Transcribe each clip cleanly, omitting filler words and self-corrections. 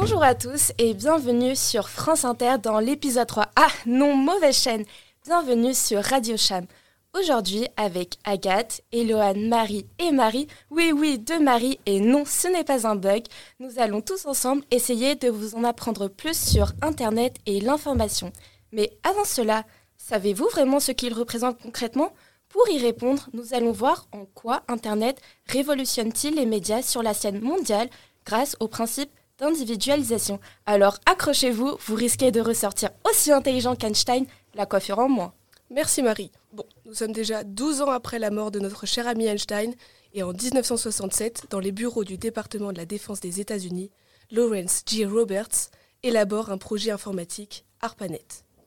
Bonjour à tous et bienvenue sur France Inter dans l'épisode 3. Ah non, mauvaise chaîne. Bienvenue sur Radio Cham. Aujourd'hui avec Agathe, Eloane, Marie et Marie. Oui, deux Marie et non, ce n'est pas un bug. Nous allons tous ensemble essayer de vous en apprendre plus sur Internet et l'information. Mais avant cela, savez-vous vraiment ce qu'il représente concrètement ? Pour y répondre, nous allons voir en quoi Internet révolutionne-t-il les médias sur la scène mondiale grâce au principe d'individualisation. Alors accrochez-vous, vous risquez de ressortir aussi intelligent qu'Einstein, la coiffure en moins. Merci Marie. Bon, nous sommes déjà 12 ans après la mort de notre cher ami Einstein et en 1967, dans les bureaux du département de la défense des États-Unis, Lawrence G. Roberts élabore un projet informatique, ARPANET.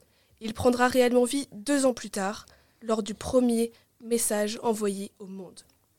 Il prendra réellement vie 2 ans plus tard, lors du premier message envoyé au monde.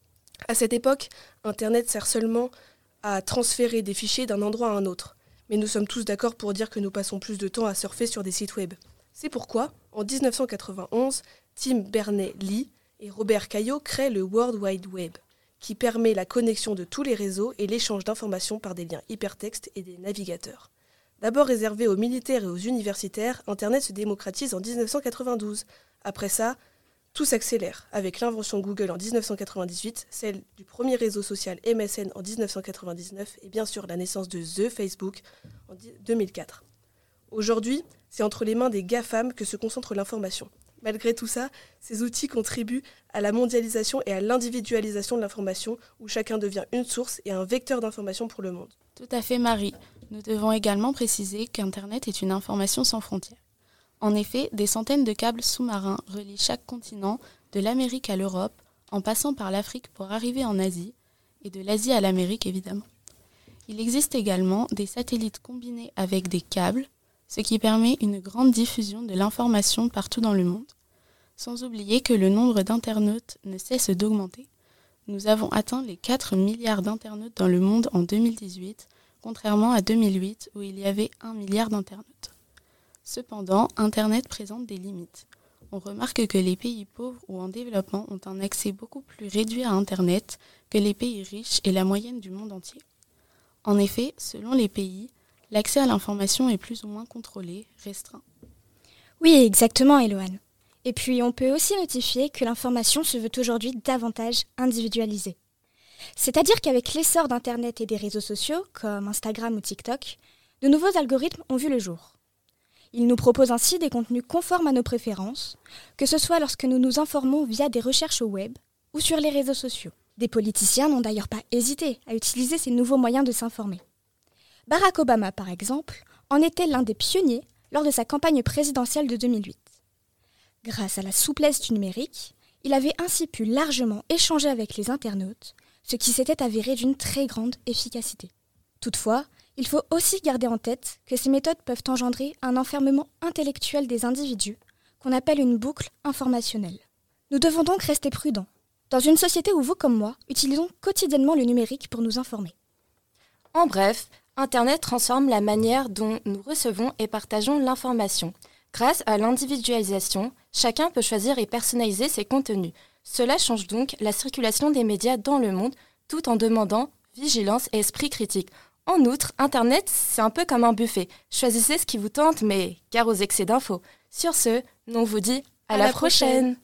À cette époque, Internet sert seulement à transférer des fichiers d'un endroit à un autre. Mais nous sommes tous d'accord pour dire que nous passons plus de temps à surfer sur des sites web. C'est pourquoi, en 1991, Tim Berners-Lee et Robert Cailliot créent le World Wide Web, qui permet la connexion de tous les réseaux et l'échange d'informations par des liens hypertextes et des navigateurs. D'abord réservé aux militaires et aux universitaires, Internet se démocratise en 1992. Après ça, tout s'accélère, avec l'invention de Google en 1998, celle du premier réseau social MSN en 1999 et bien sûr la naissance de The Facebook en 2004. Aujourd'hui, c'est entre les mains des GAFAM que se concentre l'information. Malgré tout ça, ces outils contribuent à la mondialisation et à l'individualisation de l'information, où chacun devient une source et un vecteur d'information pour le monde. Tout à fait, Marie. Nous devons également préciser qu'Internet est une information sans frontières. En effet, des centaines de câbles sous-marins relient chaque continent, de l'Amérique à l'Europe, en passant par l'Afrique pour arriver en Asie, et de l'Asie à l'Amérique évidemment. Il existe également des satellites combinés avec des câbles, ce qui permet une grande diffusion de l'information partout dans le monde. Sans oublier que le nombre d'internautes ne cesse d'augmenter. Nous avons atteint les 4 milliards d'internautes dans le monde en 2018, contrairement à 2008 où il y avait 1 milliard d'internautes. Cependant, Internet présente des limites. On remarque que les pays pauvres ou en développement ont un accès beaucoup plus réduit à Internet que les pays riches et la moyenne du monde entier. En effet, selon les pays, l'accès à l'information est plus ou moins contrôlé, restreint. Oui, exactement, Eloane. Et puis, on peut aussi notifier que l'information se veut aujourd'hui davantage individualisée. C'est-à-dire qu'avec l'essor d'Internet et des réseaux sociaux, comme Instagram ou TikTok, de nouveaux algorithmes ont vu le jour. Ils nous proposent ainsi des contenus conformes à nos préférences, que ce soit lorsque nous nous informons via des recherches au web ou sur les réseaux sociaux. Des politiciens n'ont d'ailleurs pas hésité à utiliser ces nouveaux moyens de s'informer. Barack Obama, par exemple, en était l'un des pionniers lors de sa campagne présidentielle de 2008. Grâce à la souplesse du numérique, il avait ainsi pu largement échanger avec les internautes, ce qui s'était avéré d'une très grande efficacité. Toutefois, il faut aussi garder en tête que ces méthodes peuvent engendrer un enfermement intellectuel des individus, qu'on appelle une boucle informationnelle. Nous devons donc rester prudents, dans une société où vous comme moi utilisons quotidiennement le numérique pour nous informer. En bref, Internet transforme la manière dont nous recevons et partageons l'information. Grâce à l'individualisation, chacun peut choisir et personnaliser ses contenus. Cela change donc la circulation des médias dans le monde, tout en demandant vigilance et esprit critique. En outre, Internet, c'est un peu comme un buffet. Choisissez ce qui vous tente, mais gare aux excès d'infos. Sur ce, on vous dit à la prochaine.